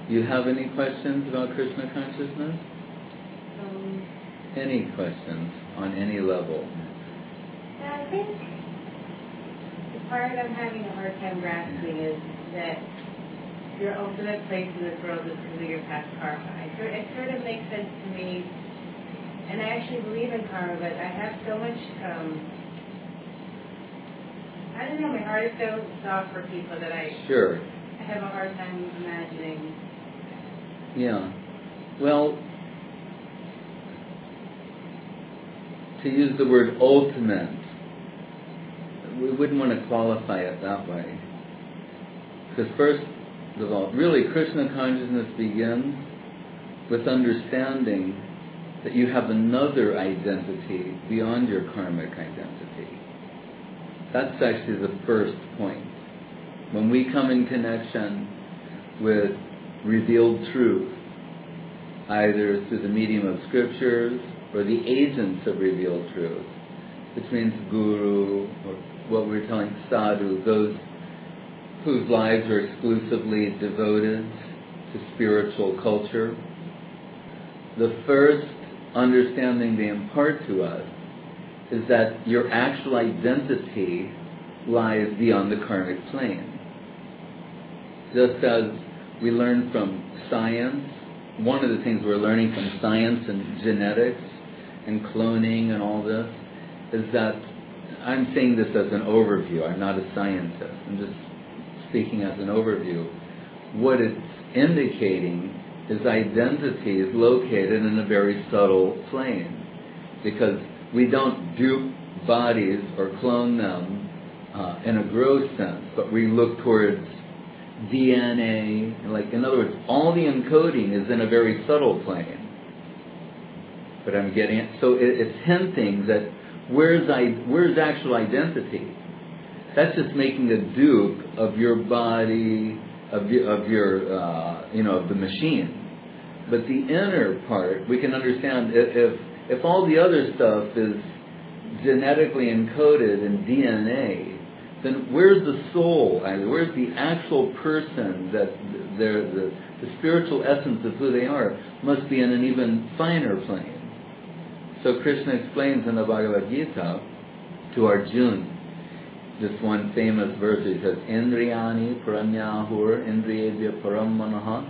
You have any questions about Krishna consciousness? Any questions on any level? I think the part I'm having a hard time grasping is that your ultimate place in this world is because of your past karma. It sort of makes sense to me, and I actually believe in karma, but I have so much, I don't know, my heart is so soft for people that I have a hard time imagining. Yeah. Well, to use the word ultimate, we wouldn't want to qualify it that way. Because first of all, really Krishna consciousness begins with understanding that you have another identity beyond your karmic identity. That's actually the first point. When we come in connection with revealed truth, either through the medium of scriptures or the agents of revealed truth, which means guru, or what we're telling sadhu, those whose lives are exclusively devoted to spiritual culture. The first understanding they impart to us is that your actual identity lies beyond the karmic plane. Just as we learn from science, one of the things we're learning from science and genetics and cloning and all this is that, I'm saying this as an overview, I'm not a scientist, I'm just speaking as an overview. What it's indicating is identity is located in a very subtle plane, because we don't dupe bodies or clone them in a gross sense, but we look towards DNA, like, in other words, all the encoding is in a very subtle plane. But I'm getting it. So it's hinting that where's actual identity? That's just making a dupe of your body, of the machine. But the inner part, we can understand if all the other stuff is genetically encoded in DNA, then where's the soul? Where's the actual person that the spiritual essence of who they are must be in an even finer plane. So Krishna explains in the Bhagavad Gita to Arjuna this one famous verse. He says, Indriyani paranyahur indriyebhya param manaha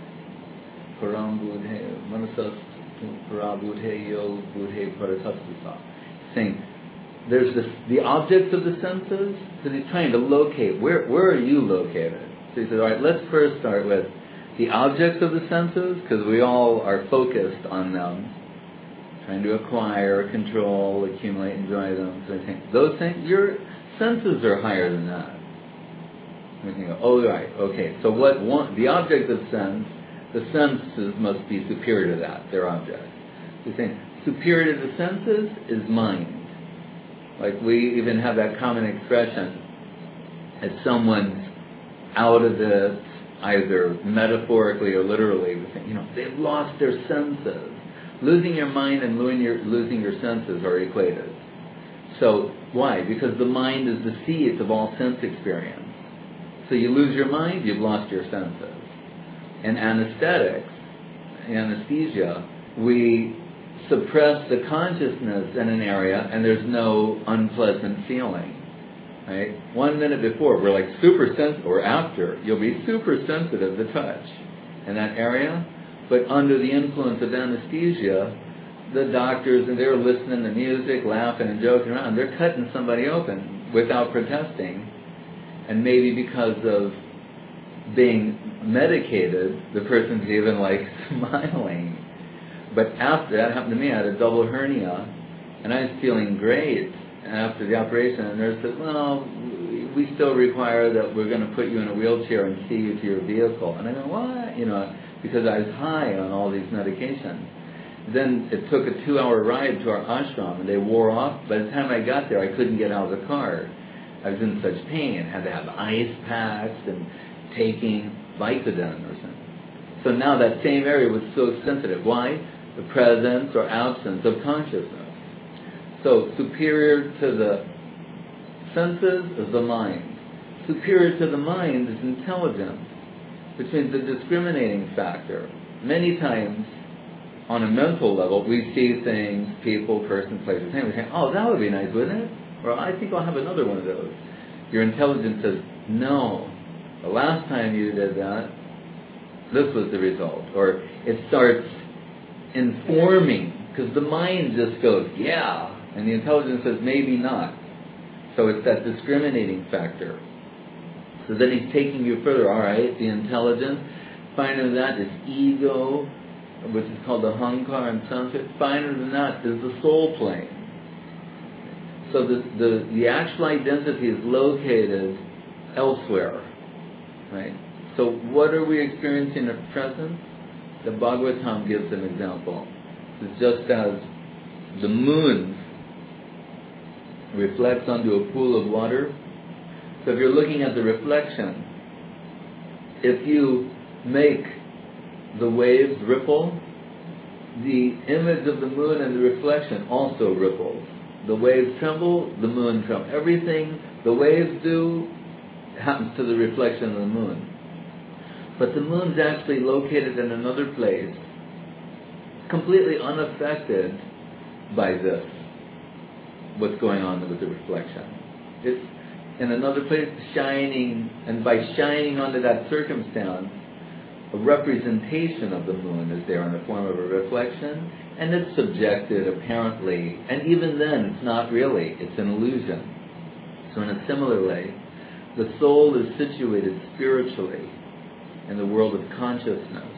param budhe manasas parabudhe yo budhe paratastasa. Saying, there's the objects of the senses, because he's trying to locate, where are you located? So he says, alright, let's first start with the objects of the senses, because we all are focused on them, trying to acquire, control, accumulate, enjoy them. So he's saying, those things, your senses are higher than that. We can go, oh right, okay, so the object of sense, the senses must be superior to that, they're objects. So he's saying, superior to the senses is mind. Like, we even have that common expression, if someone's out of it, either metaphorically or literally, we think, they've lost their senses. Losing your mind and losing your senses are equated. So, why? Because the mind is the seat of all sense experience. So you lose your mind, you've lost your senses. In anesthesia, we suppress the consciousness in an area and there's no unpleasant feeling. Right? 1 minute before, we're like super sensitive, or after, you'll be super sensitive to touch in that area. But under the influence of anesthesia, the doctors, and they're listening to music, laughing and joking around, they're cutting somebody open without protesting. And maybe because of being medicated, the person's even like smiling. But after that happened to me, I had a double hernia, and I was feeling great after the operation. And the nurse said, well, we still require that we're going to put you in a wheelchair and see you to your vehicle. And I go, what? Because I was high on all these medications. Then it took a 2-hour ride to our ashram, and they wore off. By the time I got there, I couldn't get out of the car. I was in such pain, had to have ice packs and taking Vicodin or something. So now that same area was so sensitive. Why? The presence or absence of consciousness. So superior to the senses is the mind. Superior to the mind is intelligence. which means the discriminating factor. Many times, on a mental level, we see things, people, person, places, and we think, oh, that would be nice, wouldn't it? Or I think I'll have another one of those. Your intelligence says, no, the last time you did that, this was the result. Or it starts informing, because the mind just goes, yeah, and the intelligence says, maybe not. So it's that discriminating factor. So then he's taking you further. All right, the intelligence, finer than that is ego, which is called the Hankar in Sanskrit. Finer than that is the soul plane. So the actual identity is located elsewhere, right? So what are we experiencing at present? The Bhagavatam gives an example. It's just as the moon reflects onto a pool of water. So if you're looking at the reflection, if you make the waves ripple, the image of the moon and the reflection also ripples. The waves tremble, the moon trembles. Everything the waves do happens to the reflection of the moon. But the moon's actually located in another place, completely unaffected by this, what's going on with the reflection. It's in another place shining, and by shining onto that circumstance, a representation of the moon is there in the form of a reflection, and it's subjected apparently, and even then it's not really, it's an illusion. So in a similar way, the soul is situated spiritually in the world of consciousness,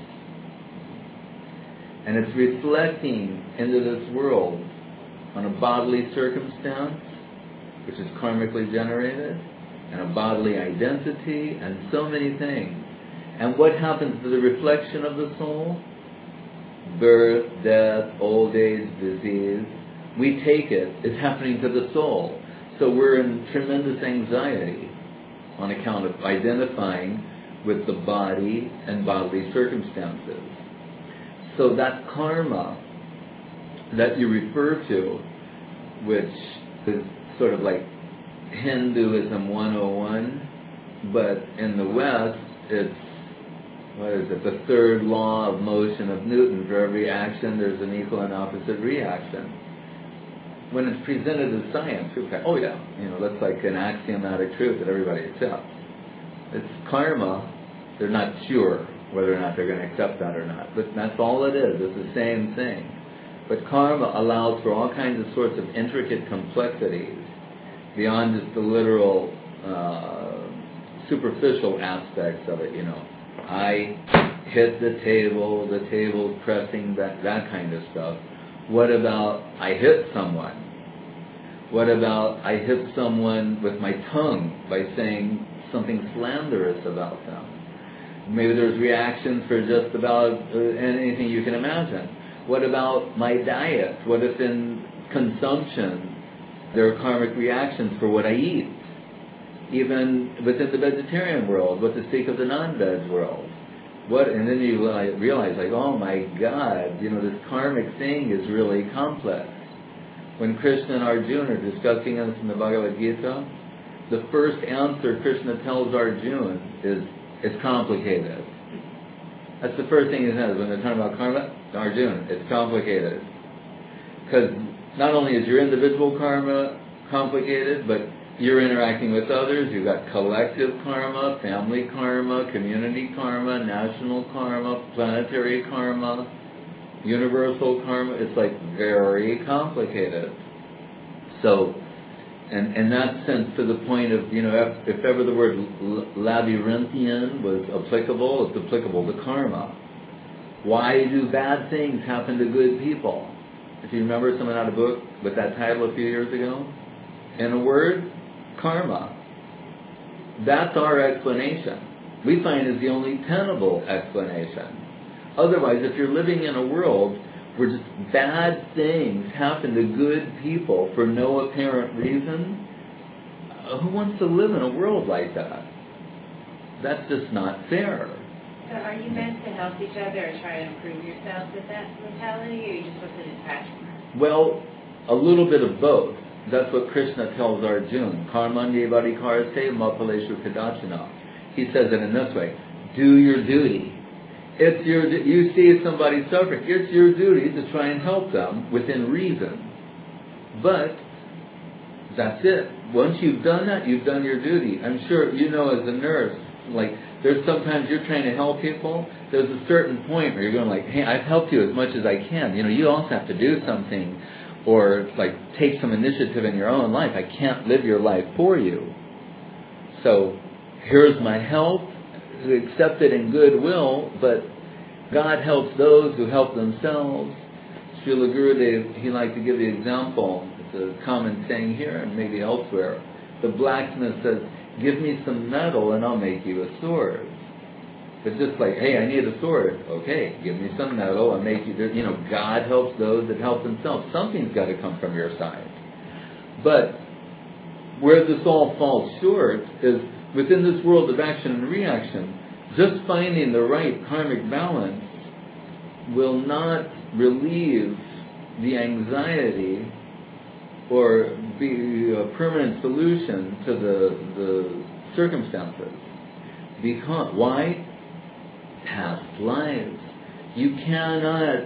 and it's reflecting into this world on a bodily circumstance, which is karmically generated, and a bodily identity, and so many things. And what happens to the reflection of the soul? Birth, death, old age, disease. We take it, it's happening to the soul. So we're in tremendous anxiety on account of identifying with the body and bodily circumstances. So that karma that you refer to, which is sort of like Hinduism 101, but in the West, it's, what is it, the third law of motion of Newton. For every action, there's an equal and opposite reaction. When it's presented as science, people say, oh yeah, that's like an axiomatic truth that everybody accepts. It's karma. They're not sure whether or not they're going to accept that or not. But that's all it is. It's the same thing. But karma allows for all kinds of sorts of intricate complexities beyond just the literal superficial aspects of it, I hit the table's pressing, that kind of stuff. What about I hit someone? What about I hit someone with my tongue by saying something slanderous about them? Maybe there's reactions for just about anything you can imagine. What about my diet? What if in consumption there are karmic reactions for what I eat? Even within the vegetarian world, what to speak of the non-veg world. And then you realize, like, oh my God, this karmic thing is really complex. When Krishna and Arjuna are discussing this in the Bhagavad Gita, the first answer Krishna tells Arjuna is, it's complicated. That's the first thing he says when they're talking about karma. Arjuna, it's complicated. Because not only is your individual karma complicated, but you're interacting with others. You've got collective karma, family karma, community karma, national karma, planetary karma, universal karma. It's like very complicated. So, and in that sense, to the point of, if ever the word labyrinthian was applicable, it's applicable to karma. Why do bad things happen to good people? If you remember, someone had a book with that title a few years ago. In a word, karma. That's our explanation. We find is the only tenable explanation. Otherwise, if you're living in a world where just bad things happen to good people for no apparent reason, who wants to live in a world like that? That's just not fair. So are you meant to help each other or try to improve yourself with that mentality, or are you just supposed to detach from it? Well, a little bit of both. That's what Krishna tells Arjuna. Karmanye varikaraste mapaleshu kadachana. He says it in this way. do your duty. You see somebody suffering, it's your duty to try and help them within reason. But that's it. Once you've done that, you've done your duty. I'm sure as a nurse, like there's sometimes you're trying to help people. There's a certain point where you're going like, hey, I've helped you as much as I can. You also have to do something, or like take some initiative in your own life. I can't live your life for you. So here's my help. Accept it in goodwill, but God helps those who help themselves. Srila Gurudev, he liked to give the example. It's a common saying here and maybe elsewhere. The blacksmith says, give me some metal and I'll make you a sword. But just like, hey, I need a sword. Okay, give me some metal, I'll make you. God helps those that help themselves. Something's got to come from your side. But where this all falls short is within this world of action and reaction, just finding the right karmic balance will not relieve the anxiety or be a permanent solution to the circumstances. Because why? Past lives. You cannot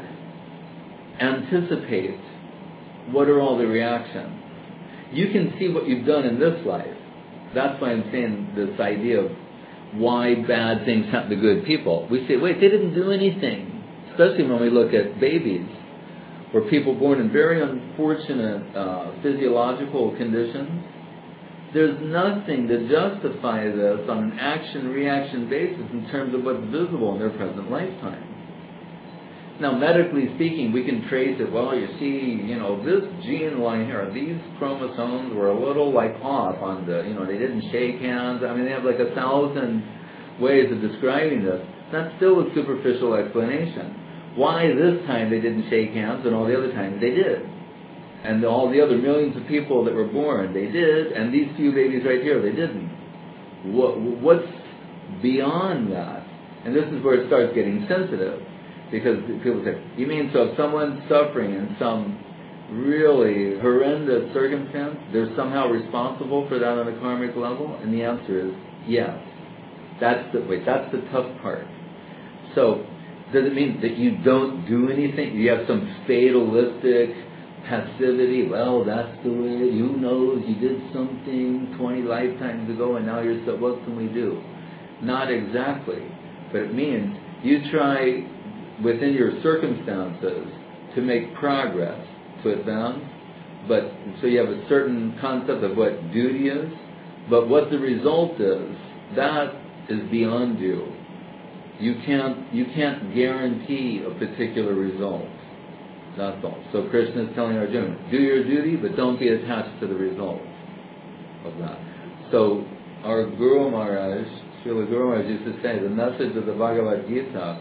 anticipate what are all the reactions. You can see what you've done in this life. That's why I'm saying this idea of why bad things happen to good people. We say, wait, they didn't do anything. Especially when we look at babies, or people born in very unfortunate physiological conditions. There's nothing to justify this on an action-reaction basis in terms of what's visible in their present lifetime. Now, medically speaking, we can trace it. Well, you see, this gene line here, these chromosomes were a little off on the, they didn't shake hands. I mean, they have 1,000 ways of describing this. That's still a superficial explanation. Why this time they didn't shake hands and all the other times they did? And all the other millions of people that were born, they did, and these few babies right here, they didn't. What's beyond that? And this is where it starts getting sensitive. Because people say, you mean so if someone's suffering in some really horrendous circumstance, they're somehow responsible for that on a karmic level? And the answer is yes. That's the tough part. So, does it mean that you don't do anything? You have some fatalistic passivity? Well, that's the way, you did something 20 lifetimes ago and now you're so, what can we do? Not exactly. But it means you try within your circumstances to make progress, to advance, but so you have a certain concept of what duty is, but what the result is, that is beyond you. You can't guarantee a particular result. That's all. So Krishna is telling Arjuna, do your duty, but don't be attached to the result of that. So our Guru Maharaj, Srila Guru Maharaj used to say, the message of the Bhagavad Gita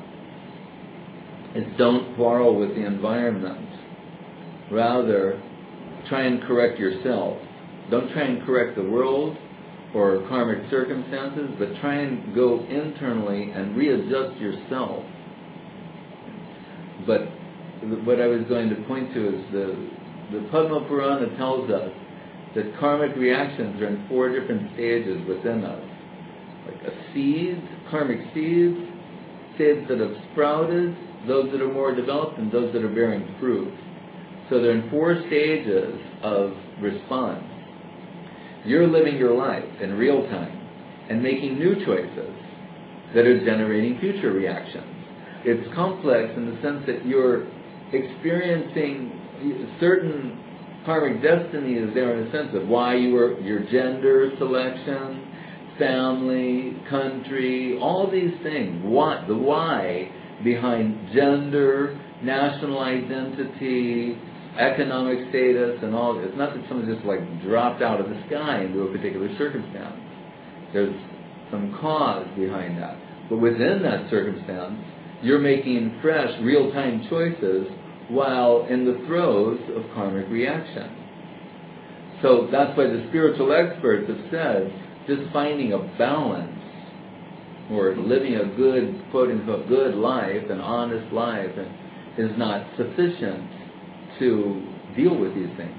is don't quarrel with the environment. Rather, try and correct yourself. Don't try and correct the world or karmic circumstances, but try and go internally and readjust yourself. But what I was going to point to is the Padma Purana tells us that karmic reactions are in 4 different stages within us. Like a seed, karmic seeds that have sprouted, those that are more developed, and those that are bearing fruit. So they're in 4 stages of response. You're living your life in real time and making new choices that are generating future reactions. It's complex in the sense that you're experiencing certain karmic destiny is there in the sense of why your gender selection, family, country, all these things. The why behind gender, national identity, economic status, and all. It's not that someone just dropped out of the sky into a particular circumstance. There's some cause behind that. But within that circumstance, you're making fresh, real-time choices while in the throes of karmic reaction. So that's why the spiritual experts have said, just finding a balance, or living a good, quote-unquote, good life, an honest life, is not sufficient to deal with these things.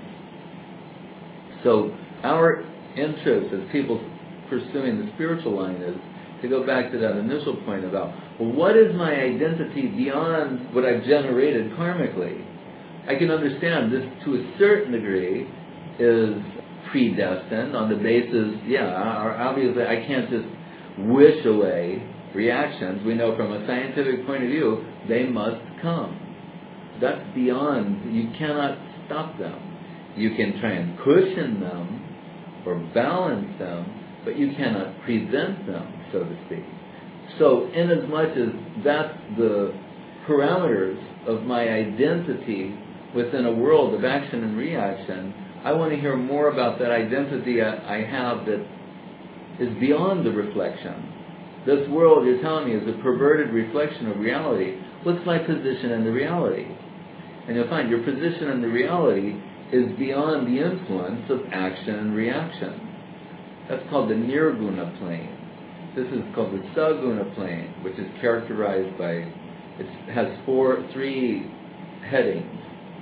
So our interest as people pursuing the spiritual line is to go back to that initial point about, well, what is my identity beyond what I've generated karmically? I can understand this to a certain degree is predestined on the basis, obviously I can't just wish away reactions. We know from a scientific point of view, they must come. That's beyond, you cannot stop them. You can try and cushion them or balance them, but you cannot prevent them, so to speak. So inasmuch as that's the parameters of my identity within a world of action and reaction, I want to hear more about that identity I have that is beyond the reflection. This world, you're telling me, is a perverted reflection of reality. What's my position in the reality? And you'll find your position in the reality is beyond the influence of action and reaction. That's called the nirguna plane. This is called the saguna plane, which is characterized by, it has three headings.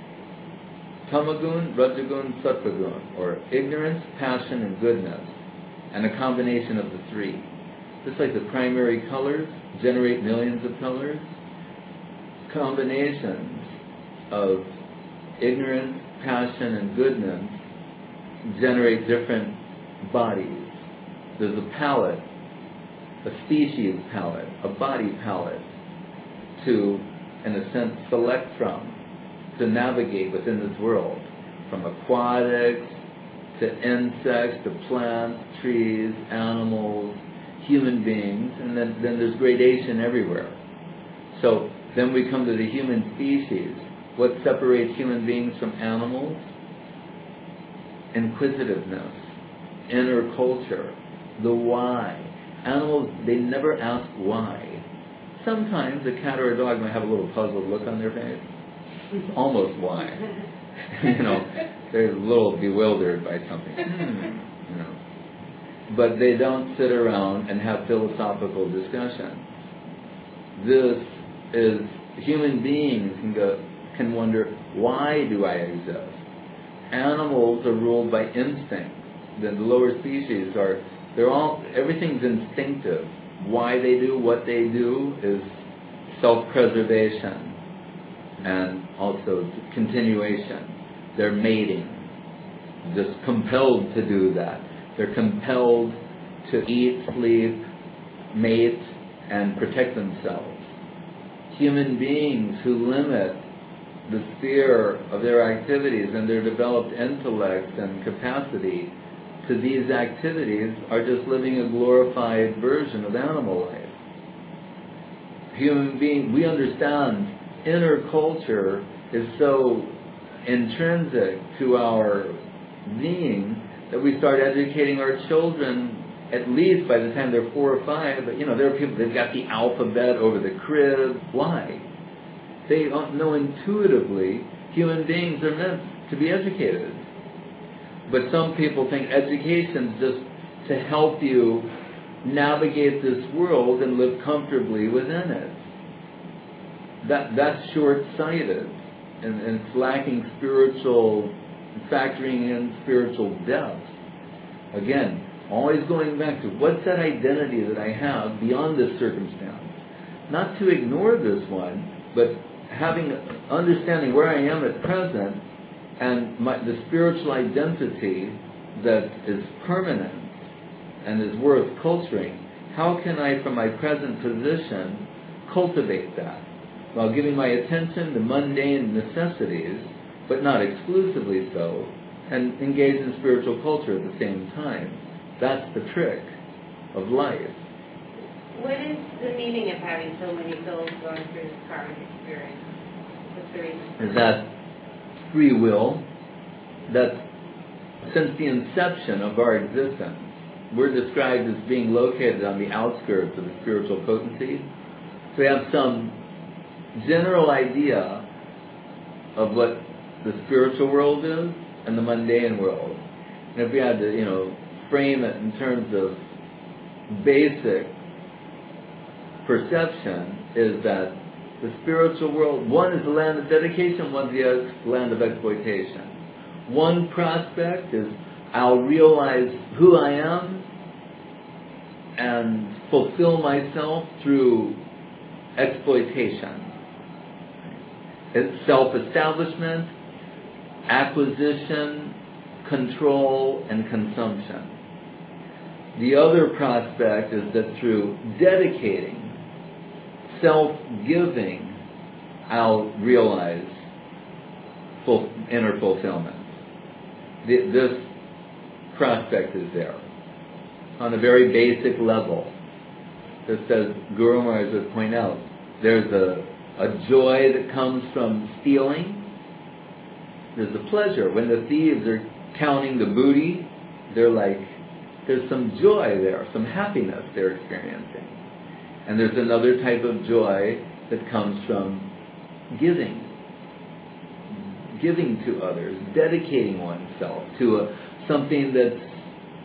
Tamagun, Rajagun, Sattvagun, or ignorance, passion, and goodness, and a combination of the three. Just like the primary colors generate millions of colors, combinations of ignorance, passion, and goodness generate different bodies. There's a palette, a species palette, a body palette to, in a sense, select from, to navigate within this world, from aquatics to insects to plants, trees, animals, human beings, and then there's gradation everywhere. So then we come to the human species. What separates human beings from animals? Inquisitiveness, inner culture, the why. Animals, they never ask why. Sometimes a cat or a dog might have a little puzzled look on their face. It's almost why. They're a little bewildered by something. But they don't sit around and have philosophical discussions. This is, human beings can wonder, why do I exist? Animals are ruled by instinct. The lower species everything's instinctive. Why they do what they do is self-preservation and also continuation. They're mating, just compelled to do that. They're compelled to eat, sleep, mate, and protect themselves. Human beings who limit the sphere of their activities and their developed intellects and capacity to these activities are just living a glorified version of animal life. Human being, we understand inner culture is so intrinsic to our being that we start educating our children at least by the time they're 4 or 5. But there are people, they've got the alphabet over the crib. Why? They know intuitively human beings are meant to be educated. But some people think education's just to help you navigate this world and live comfortably within it. That's short-sighted, and it's lacking factoring in spiritual depth. Again, always going back to what's that identity that I have beyond this circumstance? Not to ignore this one, but understanding where I am at present and the spiritual identity that is permanent and is worth culturing. How can I, from my present position, cultivate that? While giving my attention to mundane necessities, but not exclusively so, and engage in spiritual culture at the same time. That's the trick of life. What is the meaning of having so many souls going through this karmic experience? What's the reason? Is that free will, that since the inception of our existence, we're described as being located on the outskirts of the spiritual potency. So we have some general idea of what the spiritual world is and the mundane world. And if we had to, frame it in terms of basic perception, is that the spiritual world, one is the land of dedication, one's the land of exploitation. One prospect is, I'll realize who I am and fulfill myself through exploitation. It's self-establishment, acquisition, control, and consumption. The other prospect is that through dedicating, self-giving, I'll realize inner fulfillment. This prospect is there on a very basic level. Just as Guru Maharaj would point out, there's a joy that comes from stealing. There's a pleasure. When the thieves are counting the booty, there's some joy there, some happiness they're experiencing. And there's another type of joy that comes from giving to others, dedicating oneself to something that's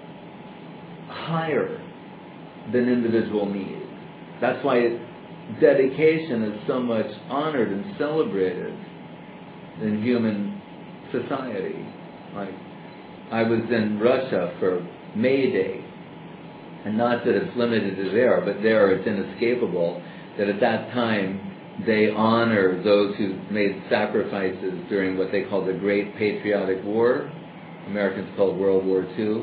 higher than individual need. That's why dedication is so much honored and celebrated in human society. Like, I was in Russia for May Day, and not that it's limited to there, but there it's inescapable that at that time they honor those who made sacrifices during what they call the Great Patriotic War. Americans call it World War II.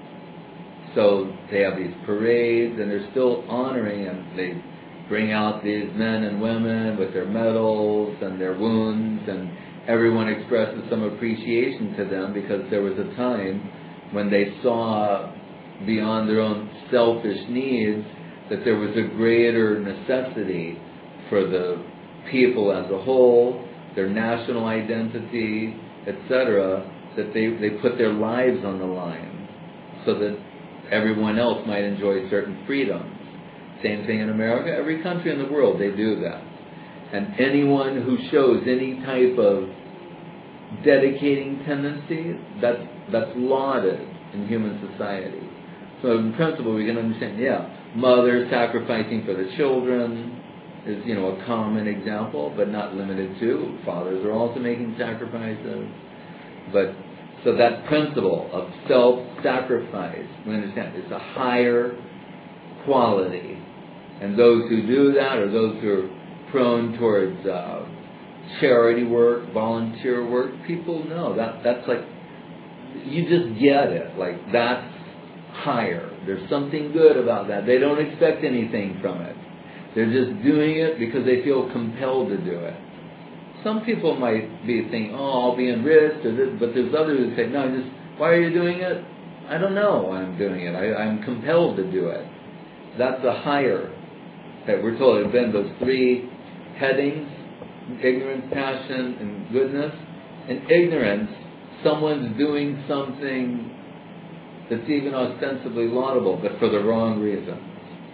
So they have these parades, and they're still honoring, and they bring out these men and women with their medals and their wounds, and everyone expresses some appreciation to them because there was a time when they saw beyond their own selfish needs that there was a greater necessity for the people as a whole, their national identity, etc., that they put their lives on the line so that everyone else might enjoy certain freedoms. Same thing in America. Every country in the world, they do that. And anyone who shows any type of dedicating tendency, that's lauded in human society. So in principle, we can understand, mothers sacrificing for the children is, a common example, but not limited to. Fathers are also making sacrifices. But so that principle of self-sacrifice, we understand, it's a higher quality. And those who do that, or those who are prone towards charity work, volunteer work, people know that's like, you just get it. Like, that's higher. There's something good about that. They don't expect anything from it. They're just doing it because they feel compelled to do it. Some people might be thinking, I'll be enriched, or this, but there's others who say, no, why are you doing it? I don't know why I'm doing it. I'm compelled to do it. That's a higher. That we're told, then those three headings, ignorance, passion, and goodness. In ignorance, someone's doing something that's even ostensibly laudable, but for the wrong reasons.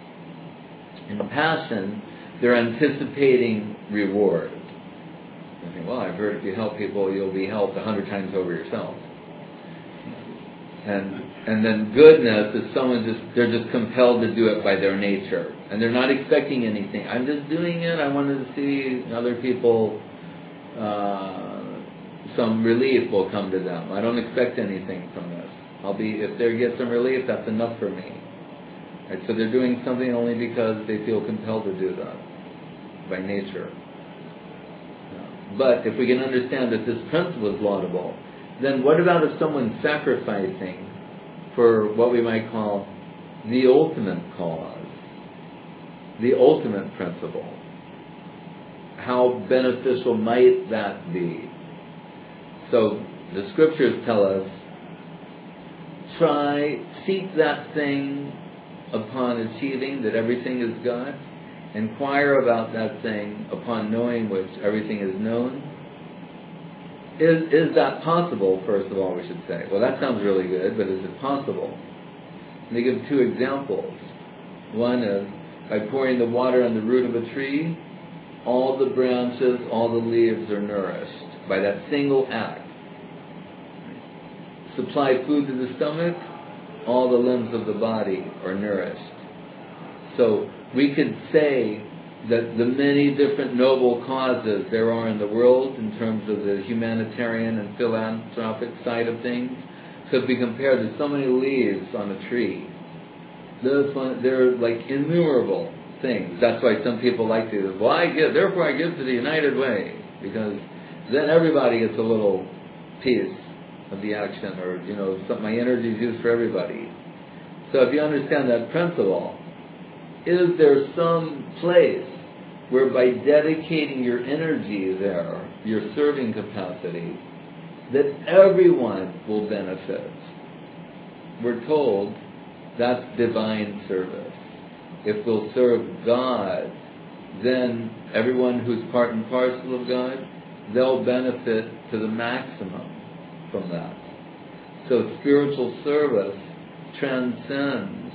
In passion, they're anticipating reward. I think, I've heard if you help people, you'll be helped 100 times over yourself. And then goodness is they're just compelled to do it by their nature. And they're not expecting anything. I'm just doing it. I wanted to see other people, some relief will come to them. I don't expect anything from this. If they get some relief, that's enough for me. Right? So they're doing something only because they feel compelled to do that by nature. But if we can understand that this principle is laudable, then what about if someone's sacrificing for what we might call the ultimate cause, the ultimate principle? How beneficial might that be? So the scriptures tell us, seek that thing upon achieving that everything is God. Inquire about that thing upon knowing which everything is known. Is that possible, first of all, we should say? Well, that sounds really good, but is it possible? And they give two examples. One is, by pouring the water on the root of a tree, all the branches, all the leaves are nourished by that single act. Supply food to the stomach, all the limbs of the body are nourished. So we could say that the many different noble causes there are in the world in terms of the humanitarian and philanthropic side of things could be compared to so many leaves on a tree. this one, they're like innumerable things. That's why some people like to, well, I give to the United Way, because then everybody gets a little piece of the action, or my energy is used for everybody. So if you understand that principle, is there some place where by dedicating your energy there, your serving capacity, that everyone will benefit? We're told that's divine service. If we'll serve God, then everyone who's part and parcel of God, they'll benefit to the maximum from that. So spiritual service transcends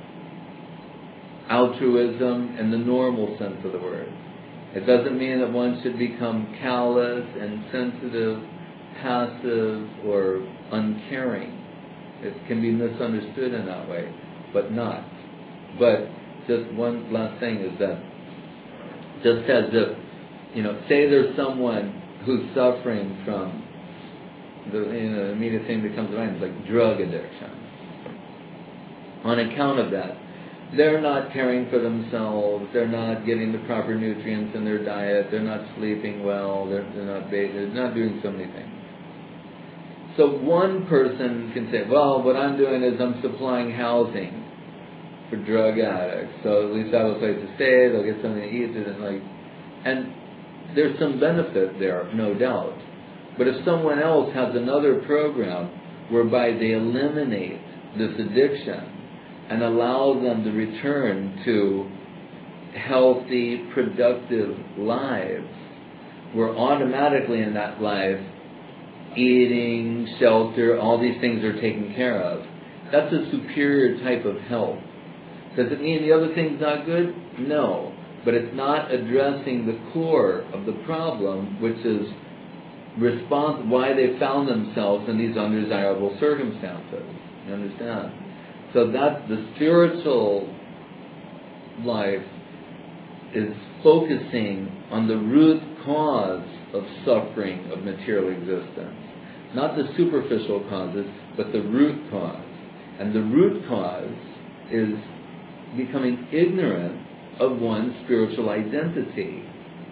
altruism in the normal sense of the word. It doesn't mean that one should become callous, insensitive, passive, or uncaring. It can be misunderstood in that way, but not. But just one last thing is that, just as if, say there's someone who's suffering from the immediate thing that comes to mind is like drug addiction. On account of that, they're not caring for themselves, they're not getting the proper nutrients in their diet, they're not sleeping well, they're not doing so many things. So one person can say, well, what I'm doing is I'm supplying housing for drug addicts, so at least I have a place to stay, they'll get something to eat, and there's some benefit there, no doubt. But if someone else has another program whereby they eliminate this addiction and allow them to return to healthy, productive lives, where automatically in that life, eating, shelter, all these things are taken care of, that's a superior type of health. Does it mean the other thing's not good? No. But it's not addressing the core of the problem, which is why they found themselves in these undesirable circumstances. You understand? So that the spiritual life is focusing on the root cause of suffering of material existence. Not the superficial causes, but the root cause. And the root cause is becoming ignorant of one's spiritual identity,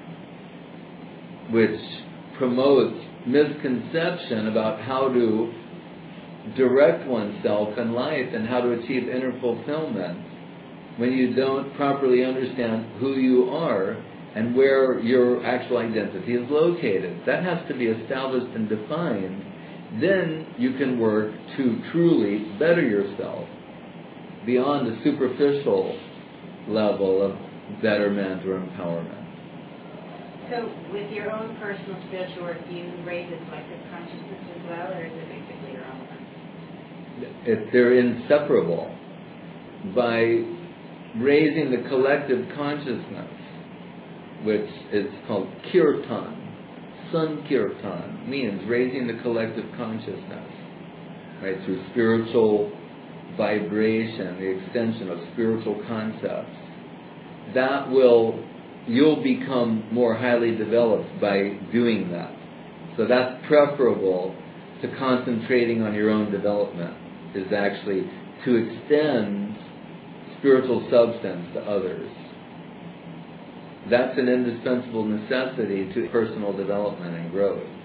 which promotes misconception about how to direct oneself in life and how to achieve inner fulfillment when you don't properly understand who you are and where your actual identity is located. That has to be established and defined. Then you can work to truly better yourself beyond the superficial level of betterment or empowerment. So with your own personal spiritual work, do you raise a collective consciousness as well, or is it basically your own one? They're inseparable. By raising the collective consciousness, which is called kirtan, sankirtan, means raising the collective consciousness, right, through spiritual vibration, the extension of spiritual concepts. You'll become more highly developed by doing that. So that's preferable to concentrating on your own development, is actually to extend spiritual substance to others. That's an indispensable necessity to personal development and growth.